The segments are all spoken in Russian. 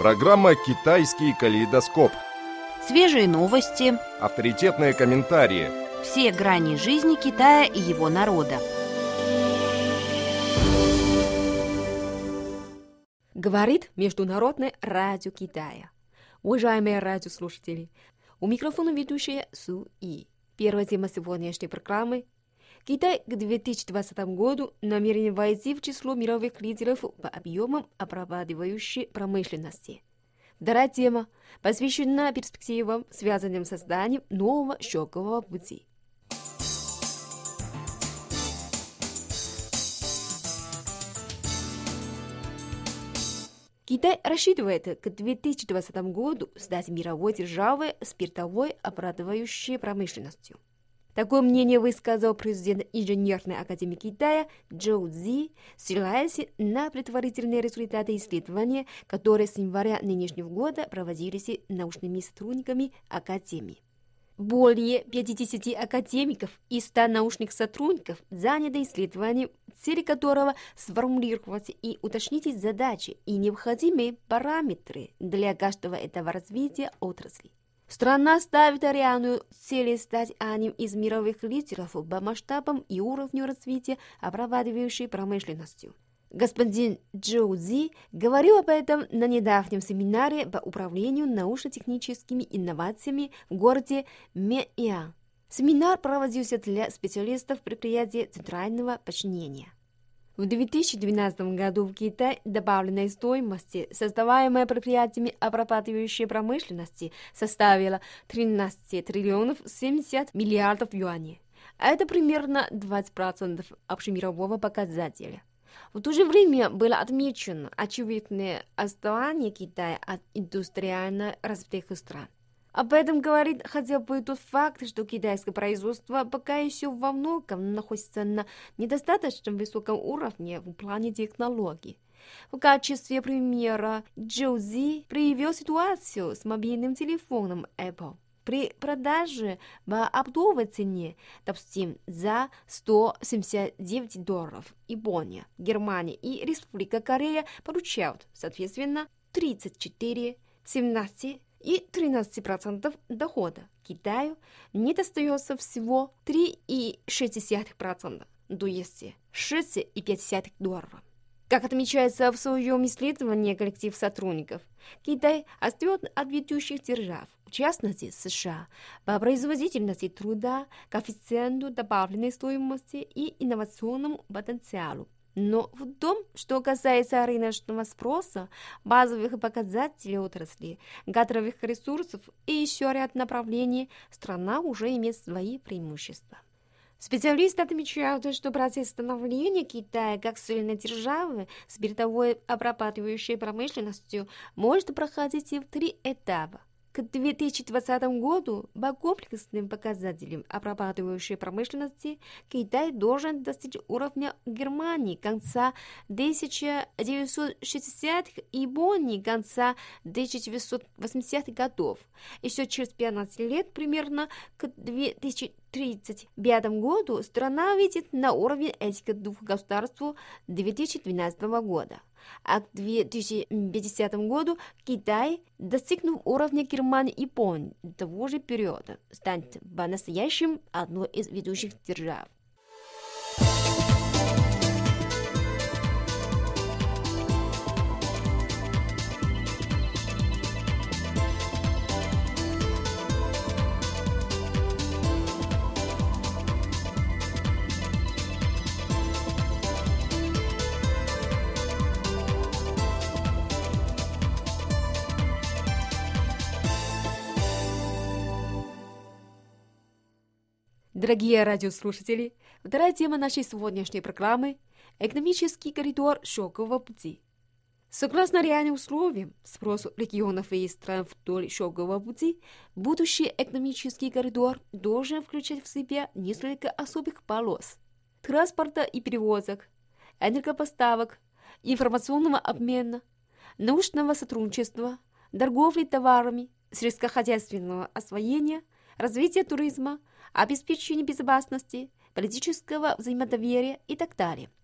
Программа «Китайский калейдоскоп». Свежие новости, Авторитетные комментарии. все грани жизни Китая и его народа. Говорит Международное радио Китая. Уважаемые радиослушатели, у микрофона ведущая Су И. Первая тема сегодняшней программы. Китай к 2020 году намерен войти в число мировых лидеров по объемам обрабатывающей промышленности. Вторая тема посвящена перспективам, связанным с созданием нового шелкового пути. Китай рассчитывает к 2020 году стать мировой державой с передовой обрабатывающей промышленностью. Такое мнение высказал президент Инженерной академии Китая Чжоу Цзи, ссылаясь на предварительные результаты исследования, которые с января нынешнего года проводились научными сотрудниками академии. Более 50 академиков и 100 научных сотрудников заняты исследованием, цель которого сформулировать и уточнить задачи и необходимые параметры для каждого этого развития отрасли. Страна ставит реальную цель стать одним из мировых лидеров по масштабам и уровню развития обрабатывающей промышленностью. Господин Чжоу Цзи говорил об этом на недавнем семинаре по управлению научно-техническими инновациями в городе Мэйян. Семинар проводился для специалистов предприятия центрального подчинения. В 2012 году в Китае добавленная стоимость, создаваемая предприятиями обрабатывающей промышленности, составила 13 триллионов 70 миллиардов юаней. Это примерно 20% общемирового показателя. В то же время было отмечено очевидное отставание Китая от индустриально развитых стран. Об этом говорит хотя бы тот факт, что китайское производство пока еще во многом находится на недостаточно высоком уровне в плане технологий. В качестве примера Чжоу Цзи привел ситуацию с мобильным телефоном Apple. При продаже по оптовой цене, допустим, за $179 Япония, Германия и Республика Корея получают, соответственно, 34, 17 и 13% дохода. Китаю не достается всего 3,6%, то есть $6,5. Как отмечается в своем исследовании коллектив сотрудников, Китай отстает от ведущих держав, в частности США, по производительности труда, коэффициенту добавленной стоимости и инновационному потенциалу. Но в том, что касается рыночного спроса, базовых показателей отрасли, кадровых ресурсов и еще ряд направлений, страна уже имеет свои преимущества. Специалисты отмечают, что процесс становления Китая как сильной державы с передовой обрабатывающей промышленностью может проходить в 3 этапа. К 2020 году по комплексным показателям обрабатывающей промышленности Китай должен достичь уровня Германии конца 1960-х и Японии конца 1980-х годов. Еще через 15 лет, примерно к 2035 году, страна выйдет на уровень этих двух государств 2012 года. А к 2050 году Китай, достигнув уровня Германии и Японии того же периода, станет по-настоящему одной из ведущих держав. Дорогие радиослушатели, вторая тема нашей сегодняшней программы – экономический коридор шелкового пути. Согласно реальным условиям, спросу регионов и стран вдоль шелкового пути, будущий экономический коридор должен включать в себя несколько особых полос – транспорта и перевозок, энергопоставок, информационного обмена, научного сотрудничества, торговли товарами, сельскохозяйственного освоения, развития туризма, обеспечения безопасности, политического взаимодоверия и так далее.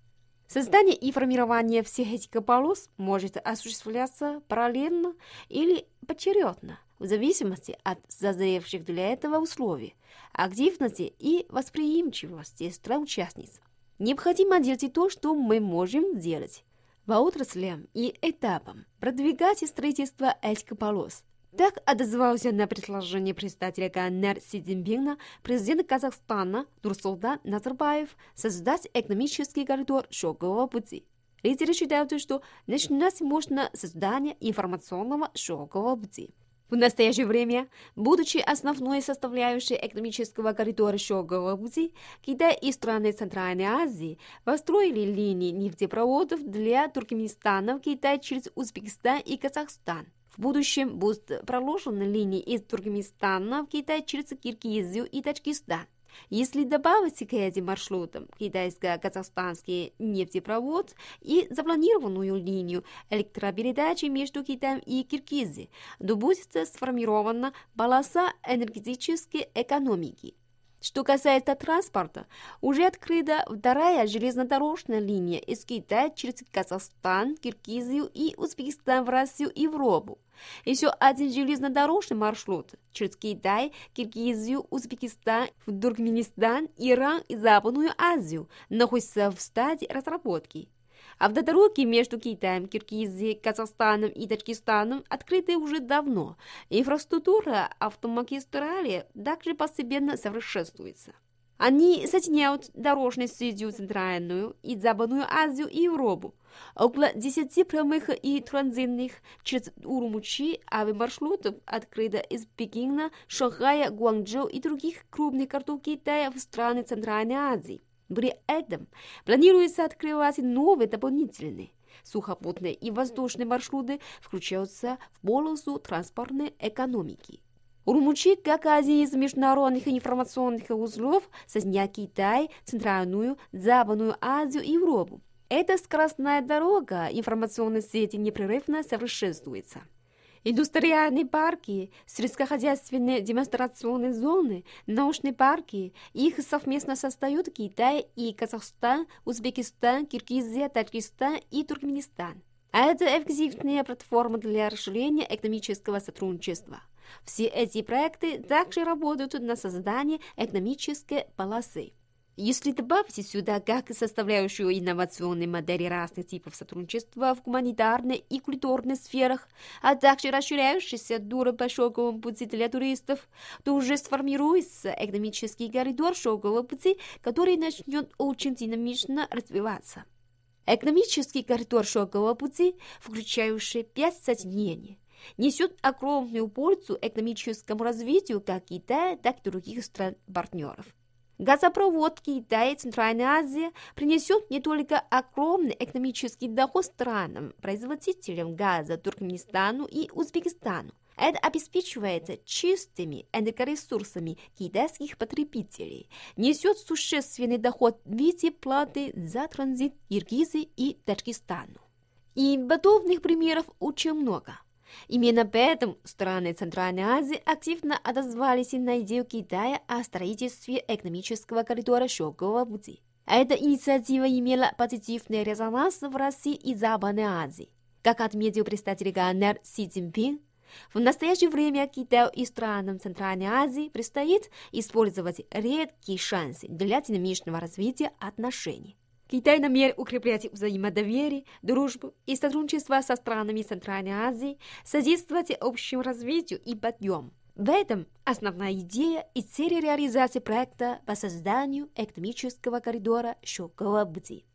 Создание и формирование всех этих полос может осуществляться параллельно или поочередно, в зависимости от созревших для этого условий, активности и восприимчивости стран-участниц. Необходимо делать то, что мы можем делать по отраслям и этапам, продвигать строительство этих полос. Так отозвался на предложение представителя КНР Си Цзиньпина президент Казахстана Нурсултан Назарбаев создать экономический коридор шелкового пути. Лидеры считают, что начинать можно с создания информационного шелкового пути. В настоящее время, будучи основной составляющей экономического коридора шелкового пути, Китай и страны Центральной Азии построили линии нефтепроводов для Туркменистана в Китай через Узбекистан и Казахстан. В будущем будут проложены линии из Туркменистана в Китай через Киргизию и Таджикистан. Если добавить к этим маршрутам китайско-казахстанский нефтепровод и запланированную линию электропередачи между Китаем и Киргизией, то будет сформирована полоса энергетической экономики. Что касается транспорта, уже открыта вторая железнодорожная линия из Китая через Казахстан, Киргизию и Узбекистан в Россию и Европу. Еще один железнодорожный маршрут через Китай, Киргизию, Узбекистан, в Туркменистан, Иран и Западную Азию находится в стадии разработки. Автодороги между Китаем, Киргизией, Казахстаном и Таджикистаном открыты уже давно. Инфраструктура автомагистрали также постепенно совершенствуется. Они соединяют дорожной сетью Центральную и Западную Азию и Европу. Около 10 прямых и транзитных через Урумчи авиамаршрутов открыто из Пекина, Шанхая, Гуанчжоу и других крупных городов Китая в страны Центральной Азии. При этом планируется открывать новые дополнительные сухопутные и воздушные маршруты, включаются в полосу транспортной экономики. Урумчи, как один из международных информационных узлов, соединяет Китай, Центральную, Западную Азию и Европу. Эта скоростная дорога информационной сети непрерывно совершенствуется. Индустриальные парки, сельскохозяйственные демонстрационные зоны, научные парки, их совместно создают Китай и Казахстан, Узбекистан, Киргизия, Таджикистан и Туркменистан. Это эффективная платформа для расширения экономического сотрудничества. Все эти проекты также работают на создание экономической полосы. Если добавить сюда как составляющую инновационные модели разных типов сотрудничества в гуманитарной и культурной сферах, а также расширяющийся тур по шелковому пути для туристов, то уже сформируется экономический коридор шелкового пути, который начнет очень динамично развиваться. Экономический коридор шелкового пути, включающий 5 соединений, несет огромную пользу экономическому развитию как Китая, так и других стран-партнеров. Газопровод Китая и Центральной Азии принесет не только огромный экономический доход странам-производителям газа Туркменистану и Узбекистану. Это обеспечивает чистыми энергоресурсами китайских потребителей, несет существенный доход в виде платы за транзит Киргизии и Таджикистану. И подобных примеров очень много. Именно поэтому страны Центральной Азии активно отозвались на идею Китая о строительстве экономического коридора шелкового пути. Эта инициатива имела позитивный резонанс в России и Западной Азии. Как отметил представитель КНР Си Цзиньпин, в настоящее время Китаю и странам Центральной Азии предстоит использовать редкие шансы для динамичного развития отношений. Китай намерен укреплять взаимодоверие, дружбу и сотрудничество со странами Центральной Азии, содействовать общему развитию и подъему. В этом основная идея и цель реализации проекта по созданию экономического коридора шелкового пути.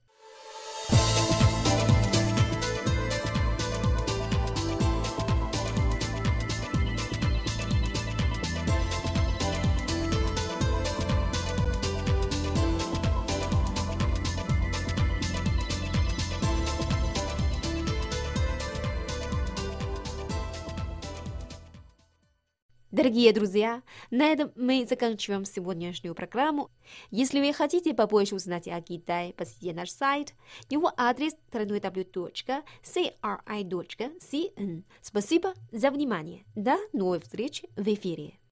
Дорогие друзья, на этом мы заканчиваем сегодняшнюю программу. Если вы хотите побольше узнать о Китае, посетите наш сайт. Его адрес www.cri.cn. Спасибо за внимание. До новой встречи в эфире.